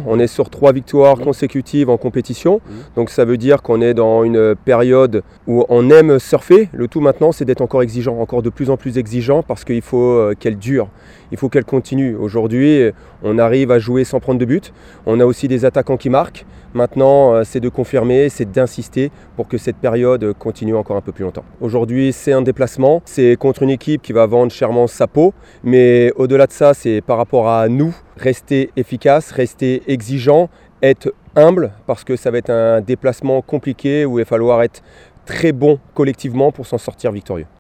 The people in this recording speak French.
On est sur 3 victoires consécutives en compétition. Donc ça veut dire qu'on est dans une période où on aime surfer. Le tout maintenant, c'est d'être encore exigeant, encore de plus en plus exigeant parce qu'il faut qu'elle dure. Il faut qu'elle continue. Aujourd'hui, on arrive à jouer sans prendre de but. On a aussi des attaquants qui marquent. Maintenant, c'est de confirmer, c'est d'insister pour que cette période continue encore un peu plus longtemps. Aujourd'hui, c'est un déplacement. C'est contre une équipe qui va vendre chèrement sa peau. Mais au-delà de ça, c'est par rapport à nous, rester efficace, rester exigeant, être humble parce que ça va être un déplacement compliqué où il va falloir être très bon collectivement pour s'en sortir victorieux.